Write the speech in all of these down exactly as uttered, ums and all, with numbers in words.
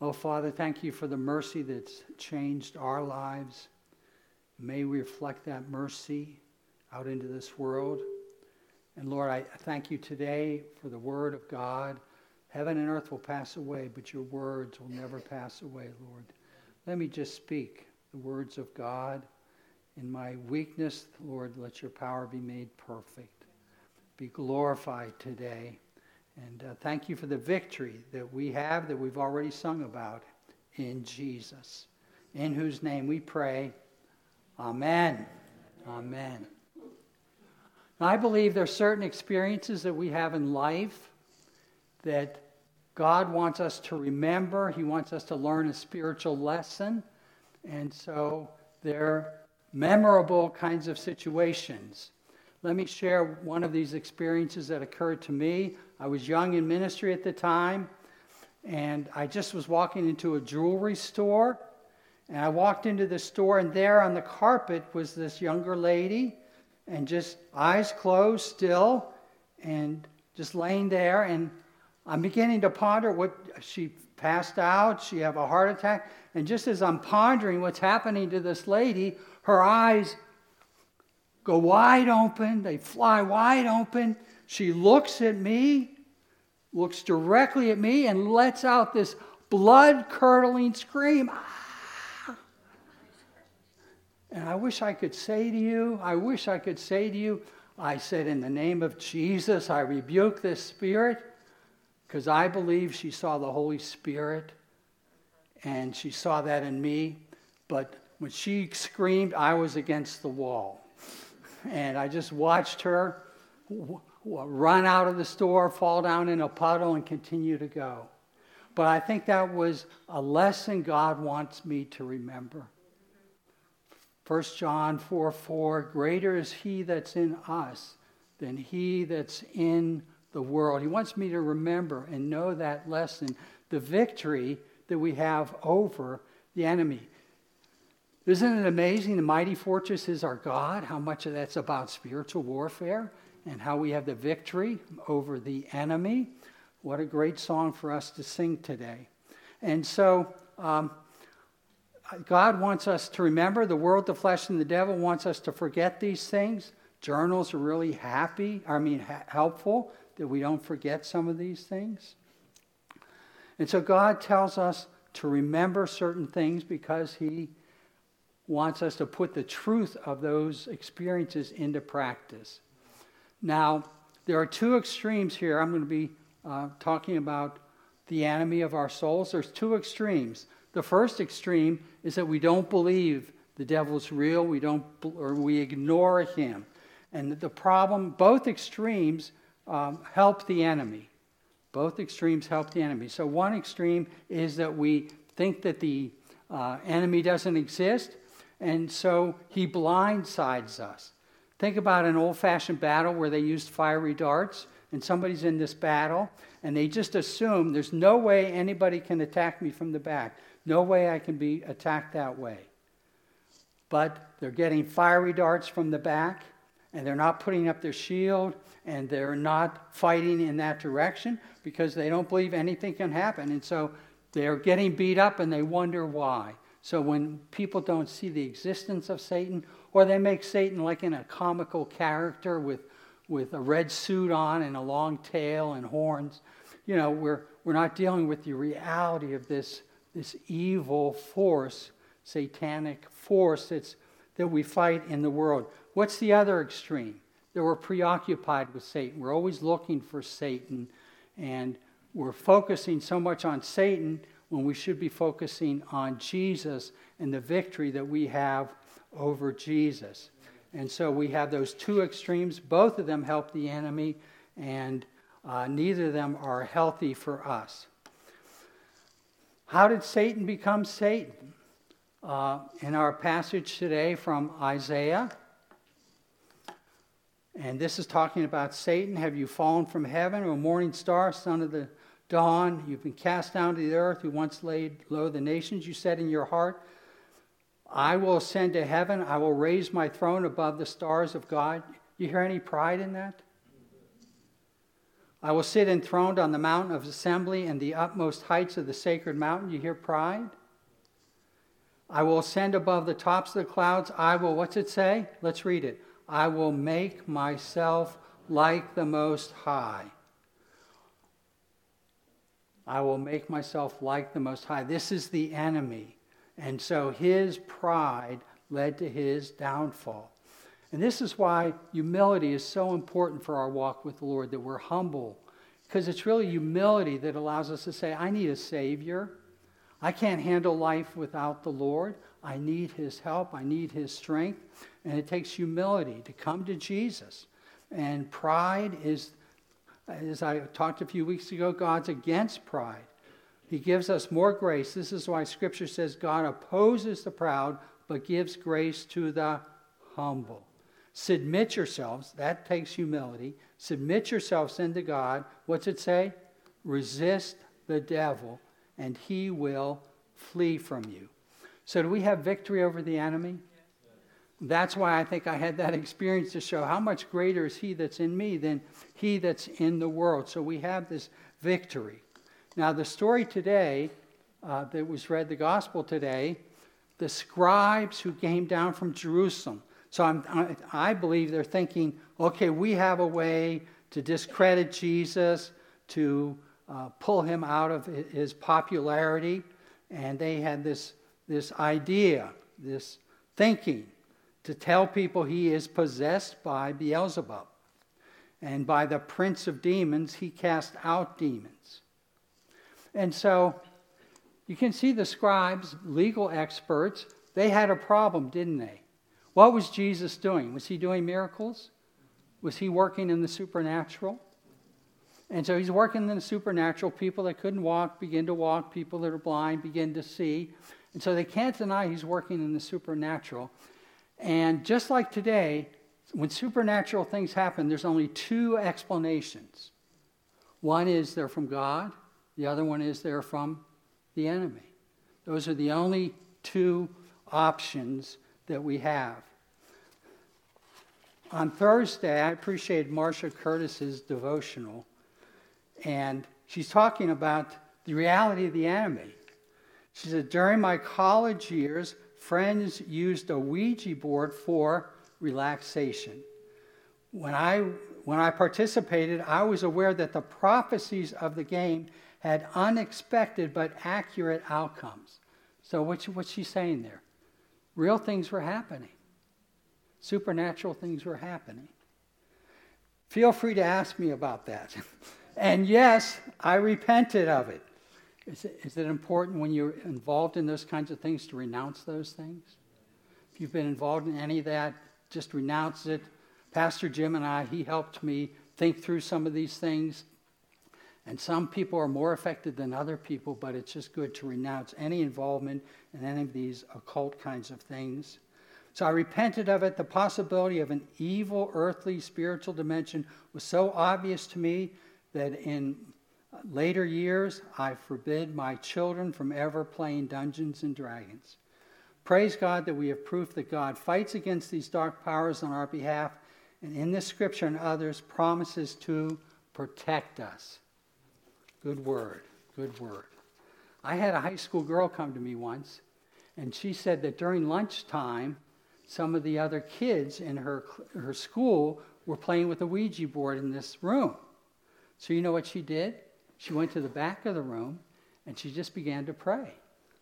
Oh, Father, thank you for the mercy that's changed our lives. May we reflect that mercy out into this world. And Lord, I thank you today for the word of God. Heaven and earth will pass away, but your words will never pass away, Lord. Let me just speak the words of God. In my weakness, Lord, let your power be made perfect. Be glorified today. And uh, thank you for the victory that we have, that we've already sung about in Jesus, in whose name we pray. Amen. Amen. Now, I believe there are certain experiences that we have in life that God wants us to remember. He wants us to learn a spiritual lesson. And so they're memorable kinds of situations. Let me share one of these experiences that occurred to me. I was young in ministry at the time, and I just was walking into a jewelry store, and I walked into the store, and there on the carpet was this younger lady, and just eyes closed still, and just laying there, and I'm beginning to ponder what she passed out, she had a heart attack, and just as I'm pondering what's happening to this lady, her eyes go wide open, they fly wide open. She looks at me, looks directly at me, and lets out this blood-curdling scream. Ah! And I wish I could say to you, I wish I could say to you, I said, in the name of Jesus, I rebuke this spirit, because I believe she saw the Holy Spirit, and she saw that in me. But when she screamed, I was against the wall. And I just watched her w- w- run out of the store, fall down in a puddle, and continue to go. But I think that was a lesson God wants me to remember. First John four four, greater is he that's in us than he that's in the world. He wants me to remember and know that lesson, the victory that we have over the enemy. Isn't it amazing? The mighty fortress is our God, how much of that's about spiritual warfare and how we have the victory over the enemy. What a great song for us to sing today. And so um, God wants us to remember the world, the flesh, and the devil wants us to forget these things. Journals are really happy, I mean ha- helpful that we don't forget some of these things. And so God tells us to remember certain things because he wants us to put the truth of those experiences into practice. Now, there are two extremes here. I'm going to be uh, talking about the enemy of our souls. There's two extremes. The first extreme is that we don't believe the devil's real. We don't, or we ignore him. And the problem, both extremes um, help the enemy. Both extremes help the enemy. So one extreme is that we think that the uh, enemy doesn't exist, and so he blindsides us. Think about an old-fashioned battle where they used fiery darts, and somebody's in this battle, and they just assume there's no way anybody can attack me from the back. No way I can be attacked that way. But they're getting fiery darts from the back, and they're not putting up their shield, and they're not fighting in that direction because they don't believe anything can happen. And so they're getting beat up, and they wonder why. So when people don't see the existence of Satan, or they make Satan like in a comical character with, with a red suit on and a long tail and horns, you know, we're we're not dealing with the reality of this, this evil force, satanic force that's that we fight in the world. What's the other extreme? That we're preoccupied with Satan. We're always looking for Satan, and we're focusing so much on Satan when we should be focusing on Jesus and the victory that we have over Jesus. And so we have those two extremes. Both of them help the enemy, and uh, neither of them are healthy for us. How did Satan become Satan? Uh, in our passage today from Isaiah, and this is talking about Satan. Have you fallen from heaven, O morning star, son of the dawn? You've been cast down to the earth, who once laid low the nations. You said in your heart, I will ascend to heaven. I will raise my throne above the stars of God. You hear any pride in that? I will sit enthroned on the mountain of assembly and the utmost heights of the sacred mountain. You hear pride? I will ascend above the tops of the clouds. I will, what's it say? Let's read it. I will make myself like the Most High. I will make myself like the Most High. This is the enemy. And so his pride led to his downfall. And this is why humility is so important for our walk with the Lord, that we're humble. Because it's really humility that allows us to say, I need a Savior. I can't handle life without the Lord. I need his help. I need his strength. And it takes humility to come to Jesus. And pride is, as I talked a few weeks ago, God's against pride. He gives us more grace. This is why Scripture says God opposes the proud, but gives grace to the humble. Submit yourselves. That takes humility. Submit yourselves unto God. What's it say? Resist the devil, and he will flee from you. So do we have victory over the enemy? That's why I think I had that experience to show how much greater is he that's in me than he that's in the world. So we have this victory. Now the story today uh, that was read, the gospel today, the scribes who came down from Jerusalem. So I'm, I, I believe they're thinking, okay, we have a way to discredit Jesus, to uh, pull him out of his popularity. And they had this, this idea, this thinking, to tell people he is possessed by Beelzebub. And by the prince of demons, he cast out demons. And so you can see the scribes, legal experts, they had a problem, didn't they? What was Jesus doing? Was he doing miracles? Was he working in the supernatural? And so he's working in the supernatural. People that couldn't walk begin to walk. People that are blind begin to see. And so they can't deny he's working in the supernatural. And just like today, when supernatural things happen, there's only two explanations. One is they're from God. The other one is they're from the enemy. Those are the only two options that we have. On Thursday, I appreciated Marcia Curtis's devotional. And she's talking about the reality of the enemy. She said, during my college years, friends used a Ouija board for relaxation. When I, when I participated, I was aware that the prophecies of the game had unexpected but accurate outcomes. So what's, what's she saying there? Real things were happening. Supernatural things were happening. Feel free to ask me about that. And yes, I repented of it. Is it, is it important when you're involved in those kinds of things to renounce those things? If you've been involved in any of that, just renounce it. Pastor Jim and I, he helped me think through some of these things. And some people are more affected than other people, but it's just good to renounce any involvement in any of these occult kinds of things. So I repented of it. The possibility of an evil, earthly, spiritual dimension was so obvious to me that in later years, I forbid my children from ever playing Dungeons and Dragons. Praise God that we have proof that God fights against these dark powers on our behalf, and in this scripture and others promises to protect us. Good word, good word. I had a high school girl come to me once, and she said that during lunchtime, some of the other kids in her, her school were playing with a Ouija board in this room. So you know what she did? She went to the back of the room, and she just began to pray.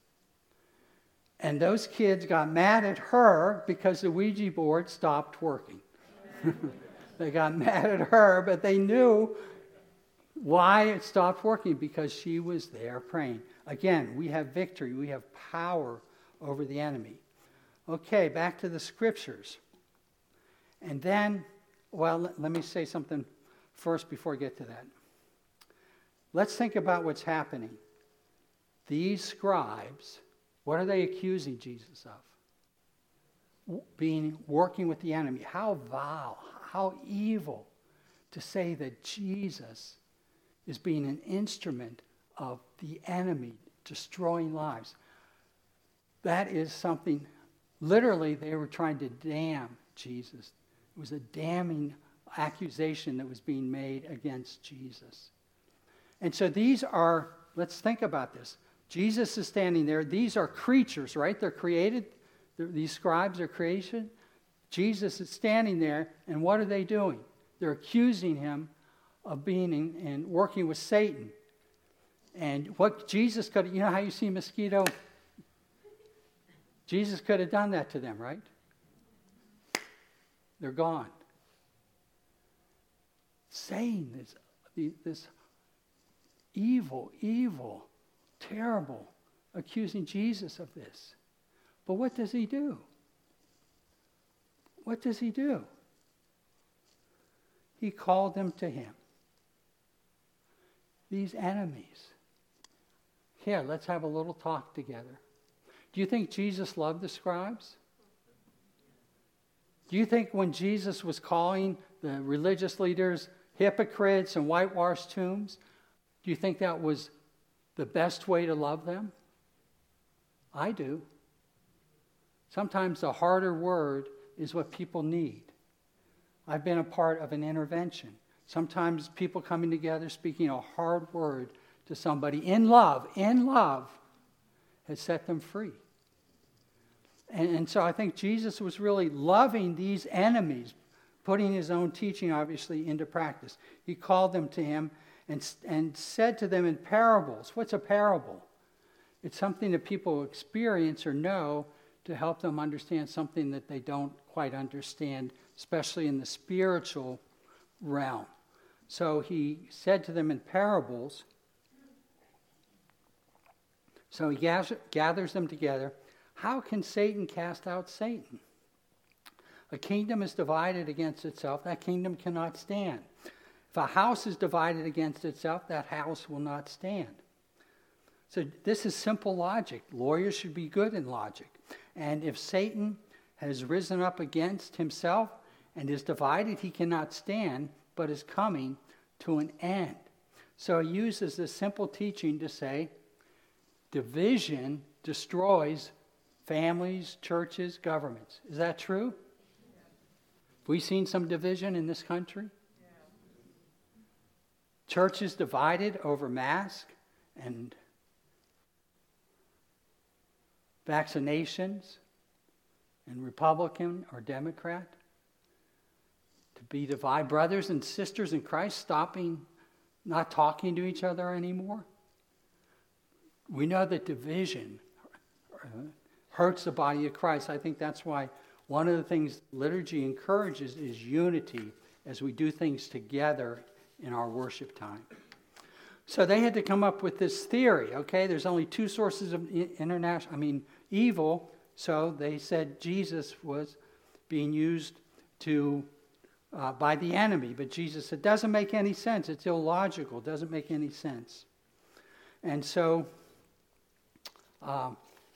And those kids got mad at her because the Ouija board stopped working. They got mad at her, but they knew why it stopped working, because she was there praying. Again, we have victory. We have power over the enemy. Okay, back to the scriptures. And then, well, let, let me say something first before I get to that. Let's think about what's happening. These scribes, what are they accusing Jesus of? Being, working with the enemy. How vile, how evil to say that Jesus is being an instrument of the enemy destroying lives. That is something, literally they were trying to damn Jesus. It was a damning accusation that was being made against Jesus. And so these are, let's think about this. Jesus is standing there. These are creatures, right? They're created. They're, these scribes are creation. Jesus is standing there, and what are they doing? They're accusing him of being in, and working with Satan. And what Jesus could, you know how you see a mosquito? Jesus could have done that to them, right? They're gone. Saying this, this evil, evil, terrible, accusing Jesus of this. But what does he do? What does he do? He called them to him. These enemies. Here, let's have a little talk together. Do you think Jesus loved the scribes? Do you think when Jesus was calling the religious leaders hypocrites and whitewashed tombs, do you think that was the best way to love them? I do. Sometimes the harder word is what people need. I've been a part of an intervention. Sometimes people coming together speaking a hard word to somebody in love, in love, has set them free. And, and so I think Jesus was really loving these enemies, putting his own teaching, obviously, into practice. He called them to him and, and said to them in parables. What's a parable? It's something that people experience or know to help them understand something that they don't quite understand, especially in the spiritual realm. So he said to them in parables. So he gathers them together. How can Satan cast out Satan? A kingdom is divided against itself. That kingdom cannot stand. If a house is divided against itself, that house will not stand. So this is simple logic. Lawyers should be good in logic. And if Satan has risen up against himself and is divided, he cannot stand, but is coming to an end. So he uses this simple teaching to say, division destroys families, churches, governments. Is that true? Have we seen some division in this country? Yeah. Churches divided over masks and vaccinations and Republican or Democrat. To be divided, brothers and sisters in Christ stopping, not talking to each other anymore. We know that division hurts the body of Christ. I think that's why one of the things liturgy encourages is unity as we do things together in our worship time. So they had to come up with this theory, okay? There's only two sources of international, I mean, evil. So they said Jesus was being used to uh, by the enemy. But Jesus said, it doesn't make any sense. It's illogical. It doesn't make any sense. And so um,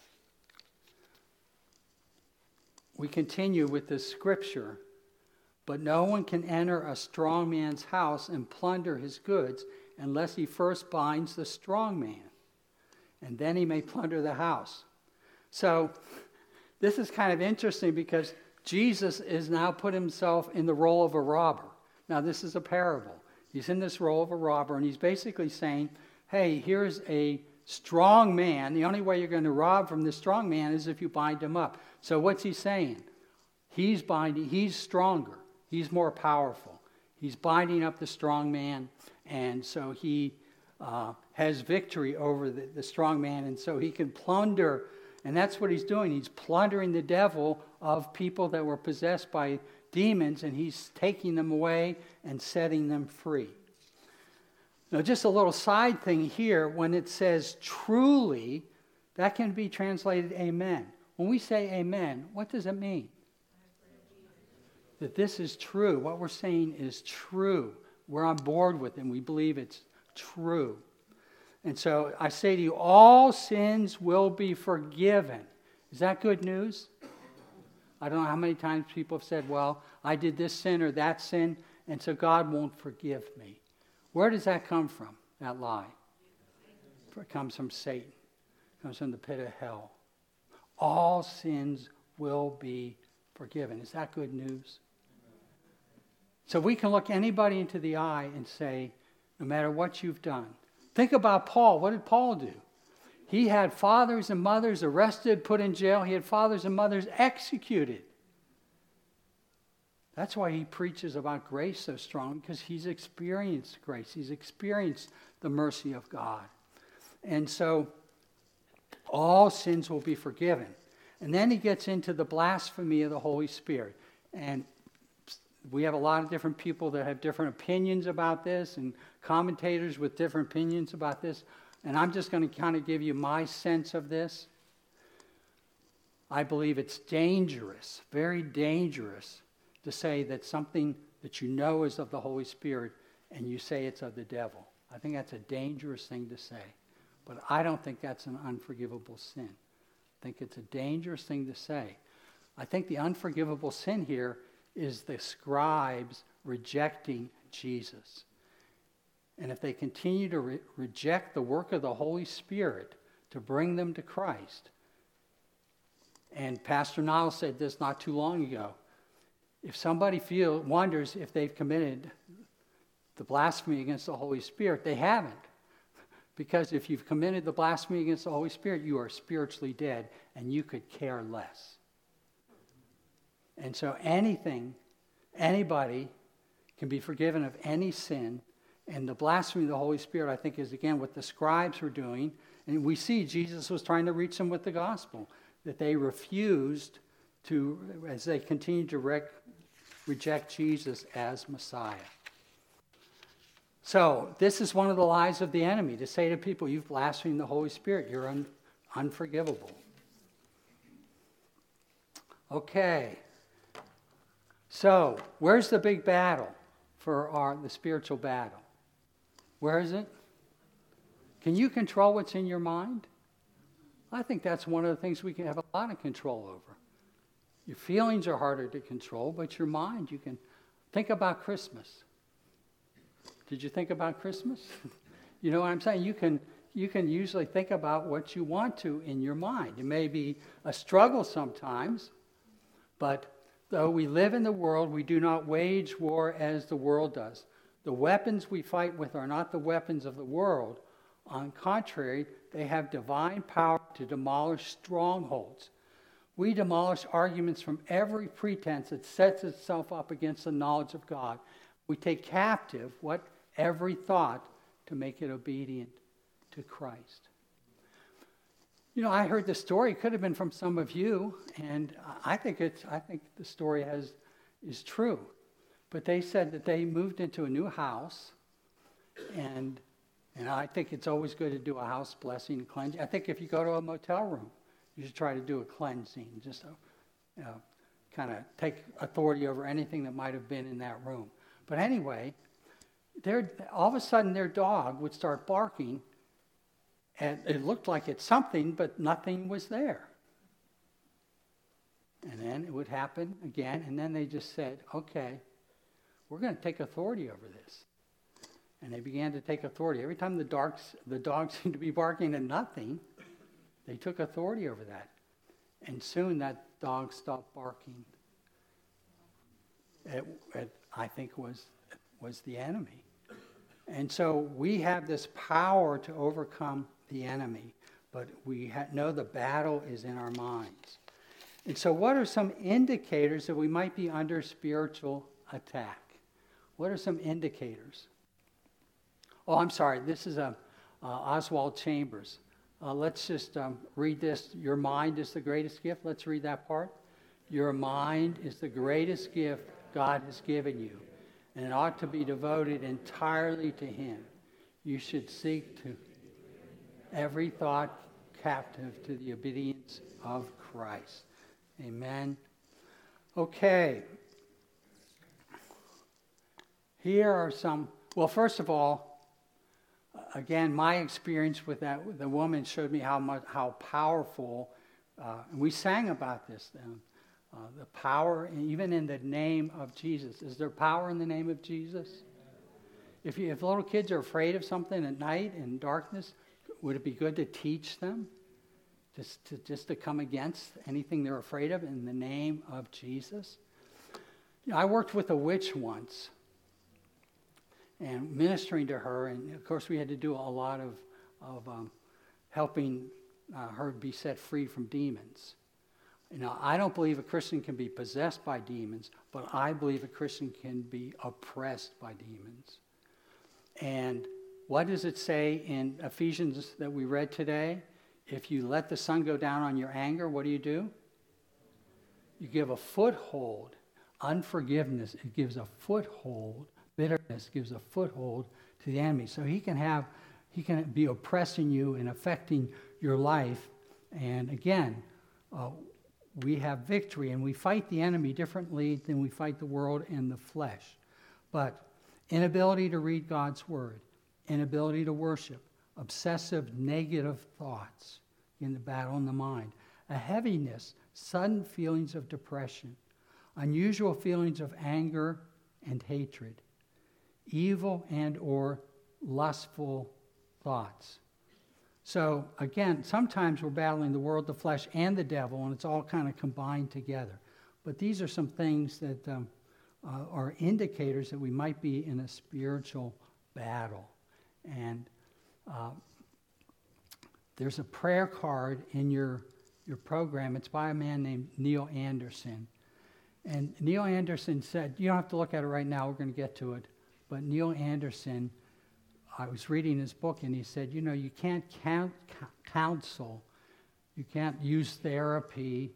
we continue with this scripture. But no one can enter a strong man's house and plunder his goods unless he first binds the strong man. And then he may plunder the house. So this is kind of interesting because Jesus is now put himself in the role of a robber. Now this is a parable. He's in this role of a robber and he's basically saying, hey, here's a strong man. The only way you're going to rob from this strong man is if you bind him up. So what's he saying? He's binding, he's stronger. He's more powerful. He's binding up the strong man, and so he uh, has victory over the, the strong man, and so he can plunder, and that's what he's doing. He's plundering the devil of people that were possessed by demons, and he's taking them away and setting them free. Now, just a little side thing here, when it says truly, that can be translated amen. When we say amen, what does it mean? That this is true. What we're saying is true. We're on board with it, and we believe it's true. And so I say to you, all sins will be forgiven. Is that good news? I don't know how many times people have said, well, I did this sin or that sin, and so God won't forgive me. Where does that come from, that lie? It comes from Satan. It comes from the pit of hell. All sins will be forgiven. Is that good news? So we can look anybody into the eye and say, no matter what you've done. Think about Paul. What did Paul do? He had fathers and mothers arrested, put in jail. He had fathers and mothers executed. That's why he preaches about grace so strong, because he's experienced grace. He's experienced the mercy of God. And so all sins will be forgiven. And then he gets into the blasphemy of the Holy Spirit. And we have a lot of different people that have different opinions about this, and commentators with different opinions about this. And I'm just going to kind of give you my sense of this. I believe it's dangerous, very dangerous, to say that something that you know is of the Holy Spirit and you say it's of the devil. I think that's a dangerous thing to say. But I don't think that's an unforgivable sin. I think it's a dangerous thing to say. I think the unforgivable sin here is the scribes rejecting Jesus. And if they continue to re- reject the work of the Holy Spirit to bring them to Christ, and Pastor Niles said this not too long ago, if somebody feel, wonders if they've committed the blasphemy against the Holy Spirit, they haven't. Because if you've committed the blasphemy against the Holy Spirit, you are spiritually dead, and you could care less. And so anything, anybody can be forgiven of any sin. And the blasphemy of the Holy Spirit, I think, is, again, what the scribes were doing. And we see Jesus was trying to reach them with the gospel, that they refused to, as they continued to rec- reject Jesus as Messiah. So this is one of the lies of the enemy, to say to people, you've blasphemed the Holy Spirit. You're un- unforgivable. Okay. So where's the big battle for our the spiritual battle? Where is it? Can you control what's in your mind? I think that's one of the things we can have a lot of control over. Your feelings are harder to control, but your mind, you can think about Christmas. Did you think about Christmas? You know what I'm saying? You can you can usually think about what you want to in your mind. It may be a struggle sometimes, but though we live in the world, we do not wage war as the world does. The weapons we fight with are not the weapons of the world. On the contrary, they have divine power to demolish strongholds. We demolish arguments from every pretense that sets itself up against the knowledge of God. We take captive what every thought to make it obedient to Christ. You know, I heard the story. It could have been from some of you, and I think it's. I think the story has is true. But they said that they moved into a new house, and and I think it's always good to do a house blessing and cleansing. I think if you go to a motel room, you should try to do a cleansing, just to you know, kind of take authority over anything that might have been in that room. But anyway, all of a sudden their dog would start barking, and it looked like it's something, but nothing was there. And then it would happen again, and then they just said, okay, we're going to take authority over this. And they began to take authority. Every time the dogs, the dogs seemed to be barking at nothing, they took authority over that. And soon that dog stopped barking. It, it, I think was was the enemy. And so we have this power to overcome the enemy, but we ha- know the battle is in our minds. And so what are some indicators that we might be under spiritual attack? What are some indicators? Oh, I'm sorry. This is a, uh, Oswald Chambers. Uh, let's just um, read this. Your mind is the greatest gift. Let's read that part. Your mind is the greatest gift God has given you, and it ought to be devoted entirely to Him. You should seek to every thought captive to the obedience of Christ. Amen. Okay. Here are some, well, first of all, again, my experience with that, with the woman showed me how much, how powerful, uh, and we sang about this then, uh, the power, even in the name of Jesus. Is there power in the name of Jesus? If, you, if little kids are afraid of something at night in darkness, would it be good to teach them just to, just to come against anything they're afraid of in the name of Jesus? You know, I worked with a witch once. and ministering to her. And of course, we had to do a lot of, of um, helping uh, her be set free from demons. You know, I don't believe a Christian can be possessed by demons, but I believe a Christian can be oppressed by demons. And what does it say in Ephesians that we read today? If you let the sun go down on your anger, what do you do? You give a foothold. Unforgiveness, it gives a foothold. Bitterness gives a foothold to the enemy. So he can have, he can be oppressing you and affecting your life. And again, uh, we have victory, and we fight the enemy differently than we fight the world and the flesh. But inability to read God's word, inability to worship, obsessive negative thoughts in the battle in the mind, a heaviness, sudden feelings of depression, unusual feelings of anger and hatred, evil and or lustful thoughts. So again, sometimes we're battling the world, the flesh, and the devil, and it's all kind of combined together. But these are some things that um, uh, are indicators that we might be in a spiritual battle. And uh, there's a prayer card in your, your program. It's by a man named Neil Anderson. And Neil Anderson said, you don't have to look at it right now, we're going to get to it. But Neil Anderson, I was reading his book, and he said, you know, you can't count, counsel, you can't use therapy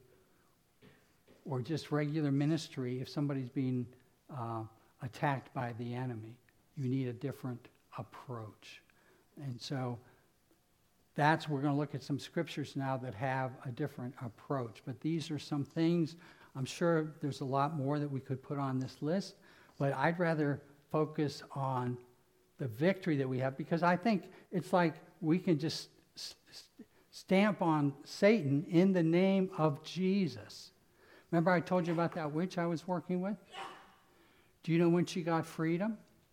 or just regular ministry if somebody's being uh, attacked by the enemy. You need a different approach. And so that's, we're going to look at some scriptures now that have a different approach. But these are some things, I'm sure there's a lot more that we could put on this list, but I'd rather focus on the victory that we have, because I think it's like we can just st- stamp on Satan in the name of Jesus. Remember I told you about that witch I was working with? Do you know when she got freedom?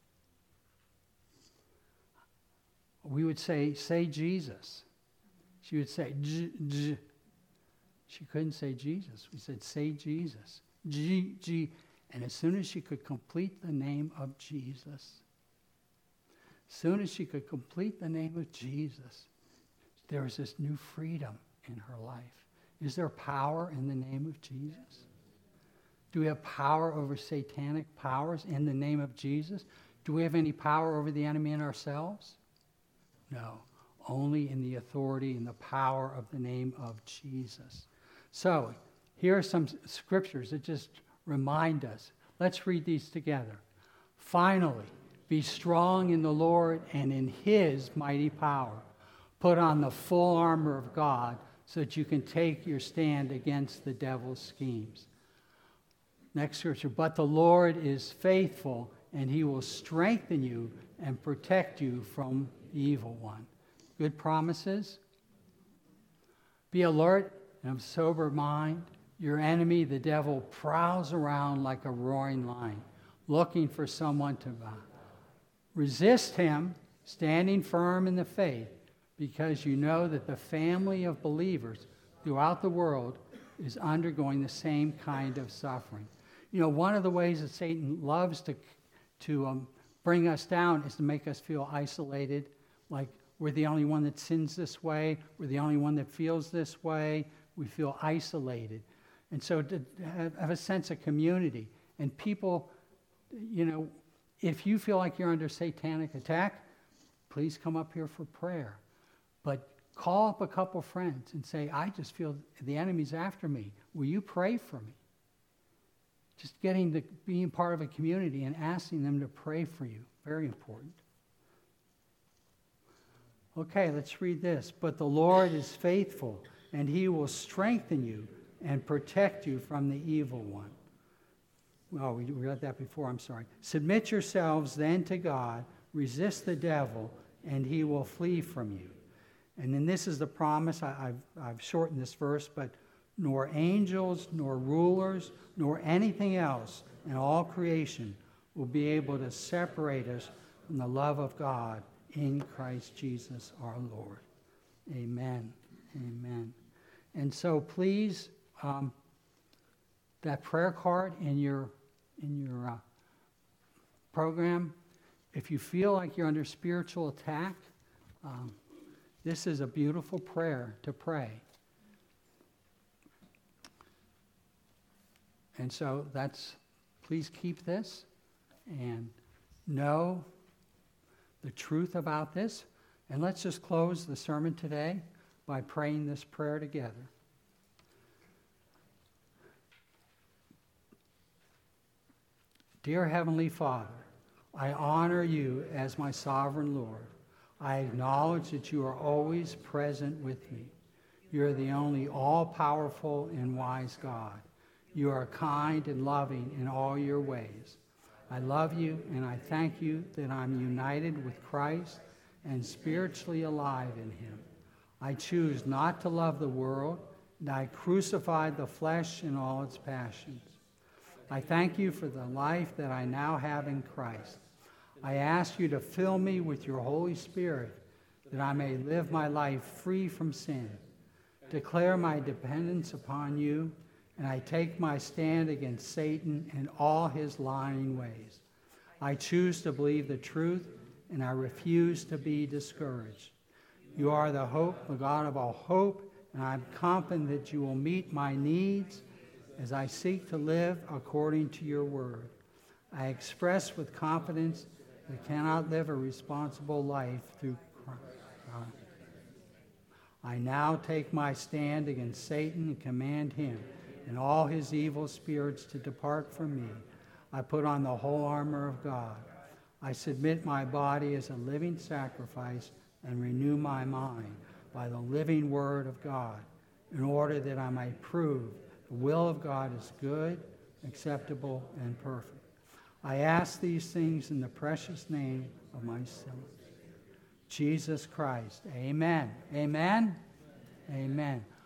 We would say, say Jesus. She would say, J, J. She couldn't say Jesus. We said, say Jesus. G, G. And as soon as she could complete the name of Jesus, as soon as she could complete the name of Jesus, there was this new freedom in her life. Is there power in the name of Jesus? Do we have power over satanic powers in the name of Jesus? Do we have any power over the enemy and ourselves? No, only in the authority and the power of the name of Jesus. So, here are some scriptures that just remind us. Let's read these together. Finally, be strong in the Lord and in his mighty power. Put on the full armor of God so that you can take your stand against the devil's schemes. Next scripture, but the Lord is faithful, and he will strengthen you and protect you from the evil one. Good promises. Be alert and of sober mind. Your enemy, the devil, prowls around like a roaring lion, looking for someone to devour. Resist him, standing firm in the faith, because you know that the family of believers throughout the world is undergoing the same kind of suffering. You know, one of the ways that Satan loves to, to um, bring us down is to make us feel isolated, like we're the only one that sins this way, we're the only one that feels this way, we feel isolated. And so to have, have a sense of community. And people, you know, if you feel like you're under satanic attack, please come up here for prayer. But call up a couple friends and say, I just feel the enemy's after me. Will you pray for me? Just getting to being part of a community and asking them to pray for you. Very important. Okay, let's read this. But the Lord is faithful, and he will strengthen you and protect you from the evil one. Oh, we read that before, I'm sorry. Submit yourselves then to God, resist the devil, and he will flee from you. And then this is the promise, I, I've, I've shortened this verse, but nor angels, nor rulers, nor anything else in all creation will be able to separate us from the love of God in Christ Jesus our Lord. Amen. Amen. And so please, um, that prayer card in your in your uh, program, if you feel like you're under spiritual attack, um, this is a beautiful prayer to pray. And so that's, please keep this and know the truth about this. And let's just close the sermon today by praying this prayer together. Dear Heavenly Father, I honor you as my sovereign Lord. I acknowledge that you are always present with me. You are the only all-powerful and wise God. You are kind and loving in all your ways. I love you, and I thank you that I'm united with Christ and spiritually alive in him. I choose not to love the world, and I crucified the flesh in all its passions. I thank you for the life that I now have in Christ. I ask you to fill me with your Holy Spirit, that I may live my life free from sin, declare my dependence upon you, and I take my stand against Satan and all his lying ways. I choose to believe the truth, and I refuse to be discouraged. You are the hope, the God of all hope, and I'm confident that you will meet my needs as I seek to live according to your word. I express with confidence that I cannot live a responsible life through Christ. I now take my stand against Satan and command him and all his evil spirits to depart from me. I put on the whole armor of God. I submit my body as a living sacrifice and renew my mind by the living word of God, in order that I may prove the will of God is good, acceptable, and perfect. I ask these things in the precious name of my Son, Jesus Christ. Amen. Amen. Amen.